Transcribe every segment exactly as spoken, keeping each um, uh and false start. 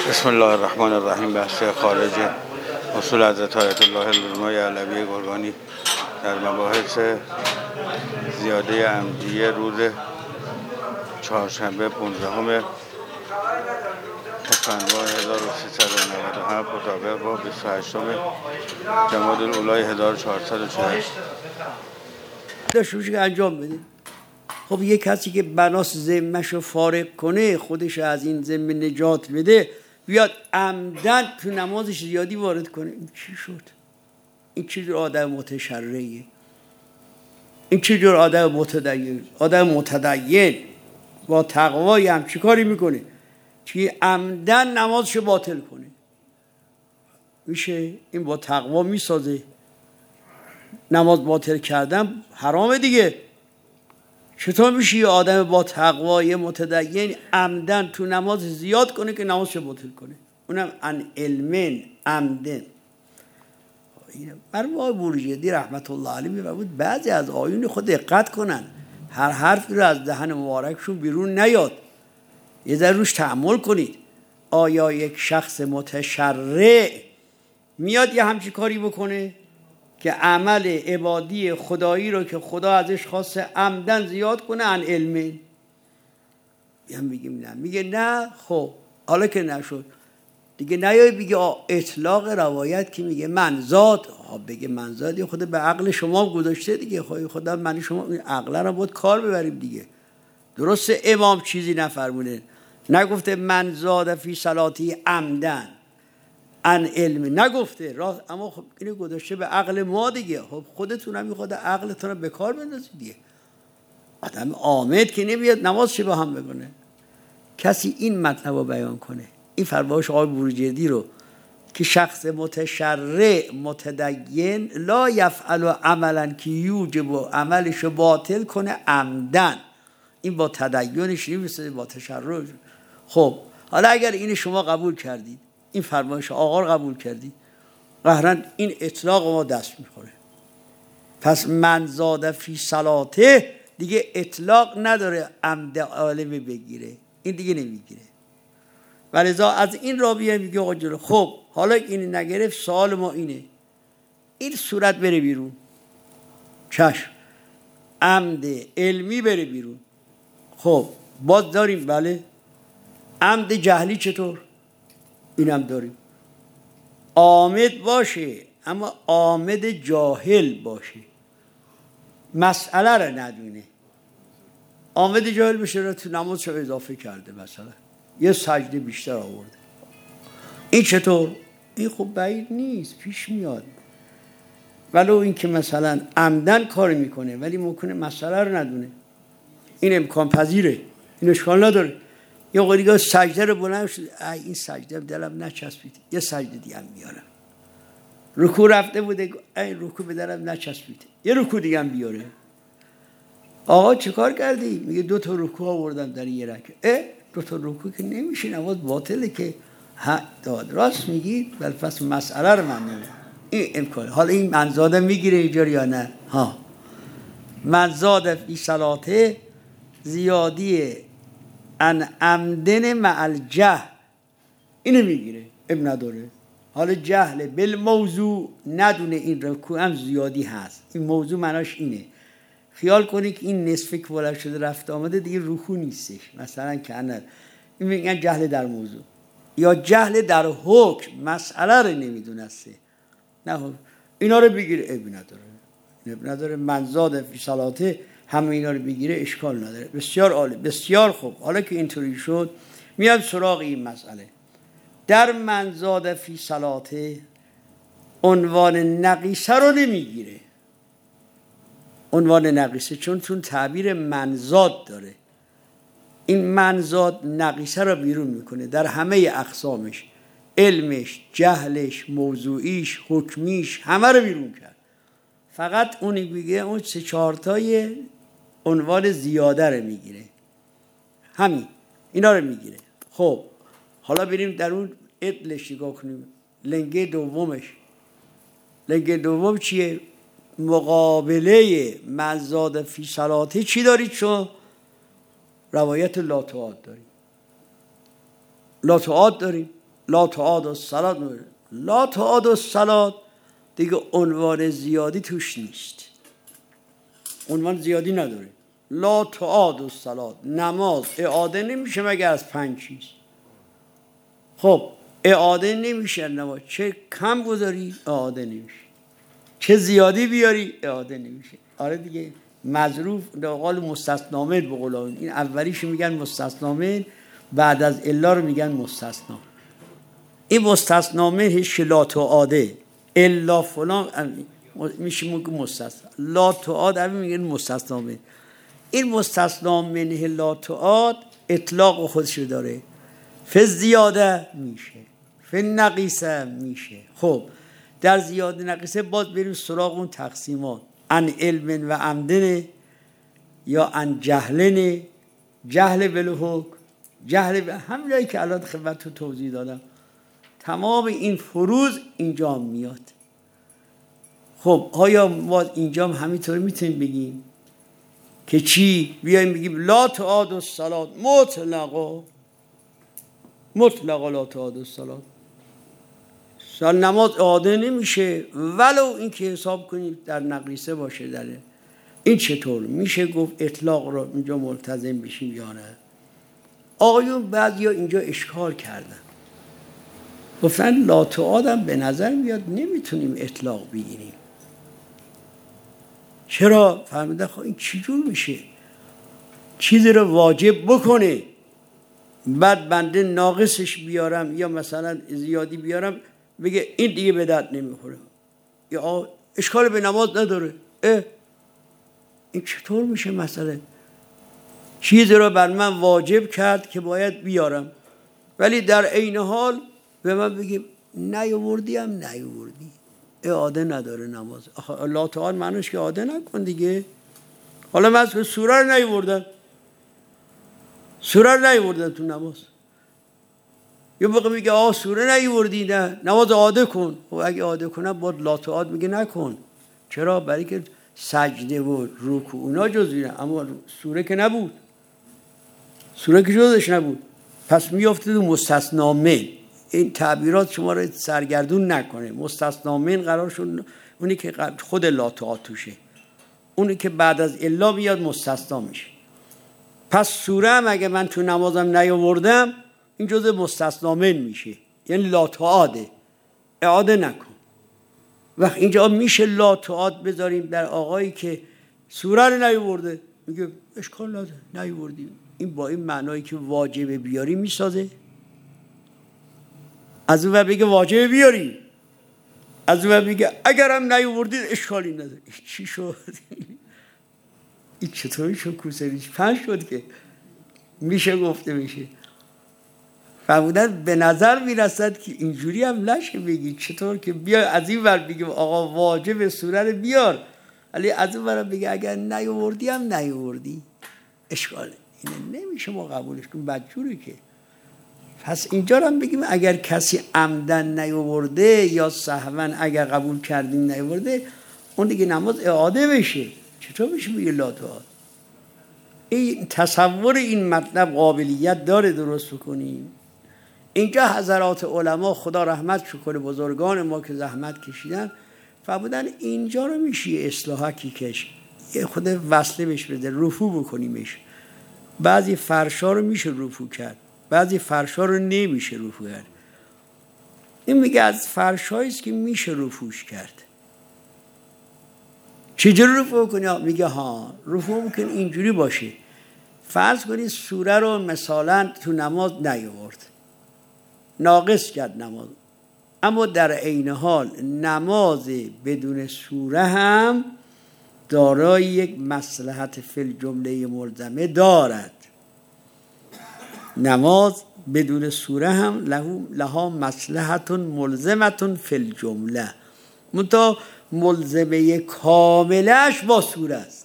بسم الله الرحمن الرحیم. بحث خارج اصول حضرت آیت الله العظمی علوی گرگانی در مباحث زیاده عمدیه روز چهارشنبه پانزدهم اسفندماه هزار و سیصد و نود و هفت مطابق با بیست و هشتم جمادی الاولی هزار و چهارصد و چهل داشت که انجام بده. خب یه کسی که بناس ذمه‌شو فارغ کنه، خودش از این ذمه نجات بده، بیاد عمدن تو نمازش زیادی وارد کنه، این چی شد؟ این چی جور آدم متشرعیه؟ این چی جور آدم متدین؟ آدم متدین با تقوایی هم چی کاری میکنه؟ که عمدن نمازشو باطل کنه. میشه این با تقوا میسازه. نماز باطل کردن حرامه دیگه. چطور میشه یه آدم با تقوای متدین عمدن تو نماز زیاد کنه که نمازشو باطل کنه؟ اونم ان علمن عمدن. مرحوم بروجردی رحمت الله علیه میفرمود بعضی از آیون خود دقت کنن، هر حرفی رو از دهن مبارکشون بیرون نیاد، یه ذره روش تأمل کنید. آیا یک شخص متشرع میاد یه همچین کاری بکنه که عمل عبادی خدایی رو که خدا ازش خواسته عمدن زیاد کنه ان علمه؟ هم میگیم نه. میگه نه. خب حالا که نشد دیگه نیای بگه اطلاق روایت که میگه منزاد، بگه منزاد یه خود به عقل شما گذاشته دیگه. خب خدا من شما این عقل رو باید کار ببریم دیگه. درسته امام چیزی نفرمونه، نگفته منزاد فی صلاتی عمدن ان علم، نگفته راست، اما خب اینو گذاشته به عقل ما دیگه. خب خودتون هم میخواد عقلتون رو به کار بندازید دیگه. آدم عامد که نمیاد نمازش با هم بکنه. کسی این مطلب رو بیان کنه، این فرمایش آقای بروجردی رو که شخص متشرع متدین لا یفعل عملا که یوجب عملش باطل کنه عمدن، این با تدینش نمیشه، با تشرع. خب حالا اگر این شما قبول کردید، این فرمایش آقا رو قبول کردید، قهرن این اطلاق ما دست میخوره. پس من زاد فی صلاته دیگه اطلاق نداره عمد عالم بگیره، این دیگه نمیگیره. ولذا از این رابیه میگه آقا جلو خب حالا این نگرفت، سوال ما اینه این صورت بره بیرون، چشم عمد علمی بره بیرون. خب باز داریم بله عمد جهلی چطور؟ اینم داریم. عامد باشه اما عامد جاهل باشه، مسئله رو ندونه. عامد جاهل بشه رو تو نمازش اضافه کرده، مثلا یه سجده بیشتر آورده، این چطور؟ این خب بعید نیست، پیش میاد. ولو این که مثلا عمدن کار میکنه ولی ممکنه مسئله رو ندونه، این امکان پذیره، این اشکال نداره. یه قریگاه سجده رو بلند شد، این سجده دلم نچسبید، یه سجده دیگه هم بیارم. رکوع رفته بوده، این رکوع به دلم نچسبید، یه رکوع دیگه هم بیاره. آقا چه کار کردی؟ میگه دو تا رکوع آوردم در یه رکعه. اه دو تا رکوع که نمیشه، نماز باطله که. ها داد راست میگی، ولی پس مسئله رو من نمیدونم. این امکان. حالا این منزاده میگیره اینجا یا نه؟ ها منزاده فی صلاته زیادی ان عمدن مع الجهل، اینو میگیره، اب نداره. حالا جهل بالموضوع ندونه این رکوع هم زیادی هست، این موضوع معناش اینه. خیال کنی که این نصفه که بلند شده رفت آمده دیگه رکوع نیستش، مثلا که انا این میگن جهل در موضوع یا جهل در حکم، مسئله رو نمیدونسته. نه اینا رو بگیره، اب نداره، اب نداره. منزاد فی صلاته همه اینا رو بگیره، اشکال نداره. بسیار عالی، بسیار خوب. حالا که اینطوری شد میاد سراغ این مسئله. در منزاد فی صلاته عنوان نقیصه رو نمیگیره، عنوان نقیصه، چون چون تعبیر منزاد داره. این منزاد نقیصه رو بیرون میکنه در همه اقسامش، علمش، جهلش، موضوعیش، حکمیش، همه رو بیرون کرد. فقط اونی میگه اون سه چهارتای عنوان زیاده رو میگیره، همین اینا رو میگیره. خب حالا بریم در اون ادلش نگاه کنیم. لنگه دومش، لنگه دوم چیه؟ مقابله منزاد فی صلاته چی دارید؟ چون روایت لا تعاد داریم، لا تعاد داریم. لا تعاد الصلات، لا تعاد الصلات دیگه عنوان زیادی توش نیست، عنوان زیادی نداره. لا تعاد الصلات، نماز اعاده نمیشه مگر از پنج چیز. خب اعاده نمیشه نماز، چه کم گذاری اعاده نمیشه، چه زیادی بیاری اعاده نمیشه. آره دیگه، مظروف در قال مستثنا به قول این اولیشو میگن مستثنا، بعد از الا رو میگن مستثنا. این مستثنا هیچ لا تعاده الا فلان میشه میگه مستثنا. لا تعاد همین میگن مستثنا. این مستثنا منه لا تعاد اطلاق خودش داره. فی زیاده میشه، فی نقیصه میشه. خب در زیاده نقیصه باز بریم سراغ اون تقسیمات، ان علم و عمدن یا ان جهلن، جهل بالحکم، جهل به همینایی که الان خدمت تو توضیح دادم. تمام این فروض اینجا میاد. خب آیا ما اینجا هم همینطور میتونیم بگیم که چی؟ بیایم بگیم لا تعاد الصلات مطلقا، مطلقا لا تعاد الصلات، سال نماز اعاده نمیشه ولو این که حساب کنیم در نقیصه باشه. در این چطور میشه گفت اطلاق رو اینجا ملتزم بشیم یا نه؟ آقایون بعضیا اینجا اشکال کردن، گفتن لا تعادم به نظر میاد نمیتونیم اطلاق بگیریم. چرا؟ فهمیدن خب این چی جور میشه؟ چیزی رو واجب بکنه بعد بنده ناقصش بیارم یا مثلا زیادی بیارم بگه این دیگه به درد نمیخوره، یا اشکال به نماز نداره. اه این چطور میشه؟ مسئله چیزی رو بر من واجب کرد که باید بیارم ولی در عین حال به من بگیم نیاوردی هم نیاوردی، اعاده نداره نماز. الله تعالی معنیش که اعاده نکن دیگه. حالا من سوره رو نیاوردم، سوره رو نیاوردم تو نماز، یه موقع میگه آه سوره نیاوردی نه نماز اعاده کن. خب اگه اعاده کنم باید لا تعاد میگه نکن. چرا؟ برای که سجده و رکوع اونا جزوینه، اما سوره که نبود، سوره که جزش نبود. پس میافته تو مستثنا من. این تعبیرات شما رو سرگردون نکنه. مستثنا من قرار شد اونی که خود لا تعاد توشه، اونی که بعد از الا میاد مستثنا میشه. پس سوره هم اگه من تو نمازم نیاوردم این جزء مستثنا من میشه، یعنی لا تعاده، اعاده نکن. وقت اینجا میشه لا تعاد بذاریم در آقایی که سوره رو نیاورده، میگه اشکال نداره نیاوردیم. این با این معنایی که واجب بیاری میسازه. از اون بگه واجب بیاری، از اون بگه اگرم نیاوردید اشکالی نداره. چی شد؟ این چطوری شد؟ کوسریش پنج شد که میشه گفته میشه. فرمودن به نظر میرسد که اینجوری هم نشه بگی. چطور که بیا از این ور بگیم آقا واجب سوره رو بیار، ولی از اون ور بگه اگر نیاوردی هم نیاوردی اشکاله. اینه نمیشه ما قبولش کنیم، بدجوری که. پس اینجا هم بگیم اگر کسی عمدن نیاورده یا سهوا اگر قبول کردیم نیاورده، اون دیگه نماز اعاده بشه. چطور میشه بگه لا تعاد؟ این تصور این مطلب قابلیت داره درست بکنیم. اینجا حضرات علما خدا رحمت کنه بزرگان ما که زحمت کشیدن فرمودن اینجا رو میشه اصلاحاتی کش یه خود وصله بهش بده، رفو بکنیمش. بعضی فرشا رو میشه رفو کرد، بعضی فرشا رو نمیشه رفو کرد. این میگه از فرشایی است که میشه رفوش کرد. چجوری رفو کنی؟ میگه ها رفو ممکن اینجوری باشه. فرض کنید سوره رو مثلا تو نماز نیاورد، ناقص کرد نماز، اما در عین حال نماز بدون سوره هم دارای یک مصلحت فی الجمله ملزمه دارد. نماز بدون سوره هم لها مصلحت ملزمه فی الجمله، منتها ملزمه کاملش با سوره است،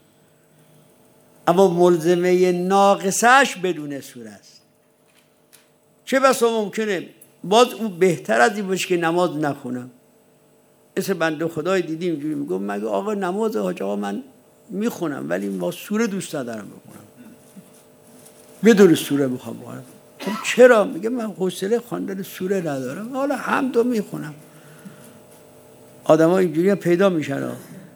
اما ملزمه ناقصش بدون سوره است. چه بسا ممکنه باز اون بهتر از این باشه که نماز نخونم. مثل بنده خدای دیدیم اینجوری میگم مگه آقا نماز حاج آقا من میخونم ولی با سوره دوست ندارم بخونم، بدون سوره میخوام بخونم. خب چرا؟ میگه من حوصله خواندن سوره ندارم، حالا حمدو میخونم. آدم ها اینجوری پیدا میشن.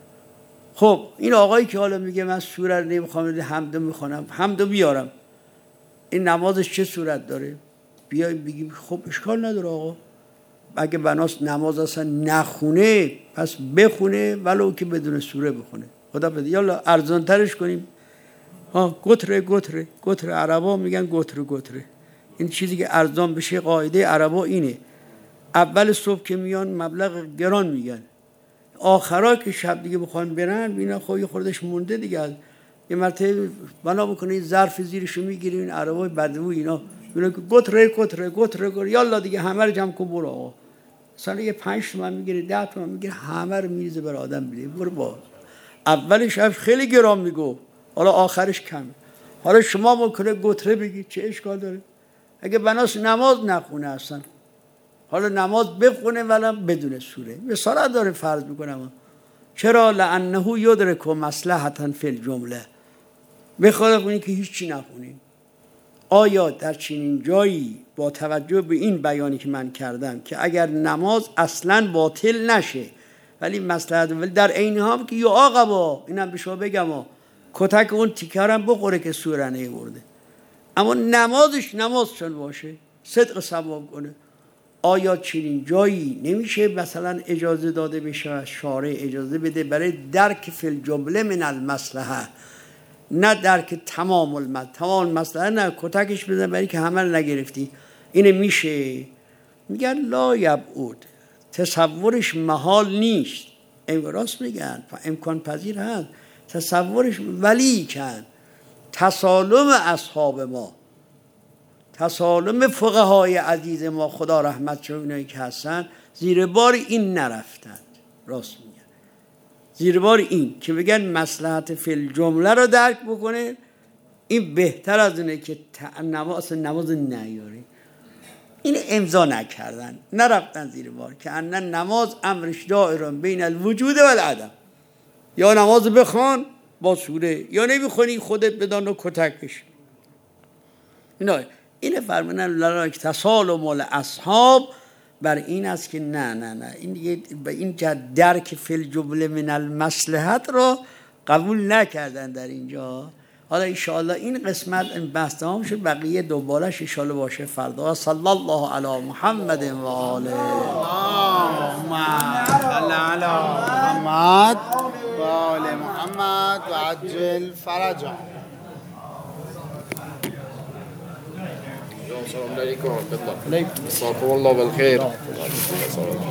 خب این آقایی که حالا میگه من سوره رو نمیخوام حمدو میخونم، حمدو بیارم، این نمازش چه صورت داره؟ بیایم بگیم خب اشکال نداره آقا، اگه بناس نماز اصلا نخونه پس بخونه ولو که بدون سوره بخونه. خدا بده یالا ارزان ترش کنیم. ها گتره گتره گتره عربا میگن گتره گتره. این چیزی که ارزان بشه قاعده عربا اینه. اول صبح که میان مبلغ گران میگن، آخرا که شب دیگه بخوان برن اینا خب یه خوردش مونده دیگه. یه مرتبه بنا بکنه ظرف زیرشو میگیریم این عربای بدو اینا میگن گتره گتره گتره گتره یالا دیگه همه رو جمع کن برو آقا. مثلا یه پنج تومن میگیره ده تومن میگیره همه رو میریزه بر آدم میده برو با. اولش خیلی گران میگو حالا آخرش کم. حالا شما ممکنه گتره بگید چه اشکال داره؟ اگه بناس نماز نخونه اصلا، حالا نماز بخونه ولی بدون سوره، مثلا داره فرض میکنم چرا لانه یدرک مصلحتا فی الجمله، بخواد کنی که هیچی نخونی. آیا در چنین جایی با توجه به این بیانی که من کردم که اگر نماز اصلا باطل نشه ولی مصلحت، ولی در عین حال که یا آقا اینم به شما بگم کتک اون تیکرم بخوره که سوره نیورده، اما نمازش نماز چون باشه صدق ثواب کنه، آیا چنین جایی نمیشه مثلا اجازه داده بشه، شارع اجازه بده برای درک فی الجمله من المصلحه، نه درک تمام المصلحه، تمام المصلحه نه کتکش بزن برای که همه رو نگرفتی، اینه میشه؟ میگن لا یبعود، تصورش محال نیست. راست میگن امکان پذیر هست تصورش، ولی کن تسالم اصحاب ما، تسالم فقهای عزیز ما خدا رحمت چه اونایی که هستن زیر بار این نرفتند. راست میگن زیر بار این که بگن مصلحت فی الجمله رو درک بکنه، این بهتر از اینه که نماز نماز نیاری. این امضا نکردن، نرفتن زیر بار که ان نماز امرش دائرون بین الوجود و العدم، یا نماز بخوان با سوره یا نمیخونی خودت بدان و کتکش. اینا اینه فرمانن لراک تسالم الاصحاب بر این است که نه نه نه این دیگه به این درک فی الجمله من المصلحت رو قبول نکردن در اینجا. حالا ان شاء الله این قسمت این بحث تمام شد، بقیه دوبارهش ان شاء الله باشه فردا. صلی الله علی محمد و آله. اللهم صل علی محمد و آل محمد و عجل فرجا. السلام عليكم ورحمة الله. مساكم الله بالخير.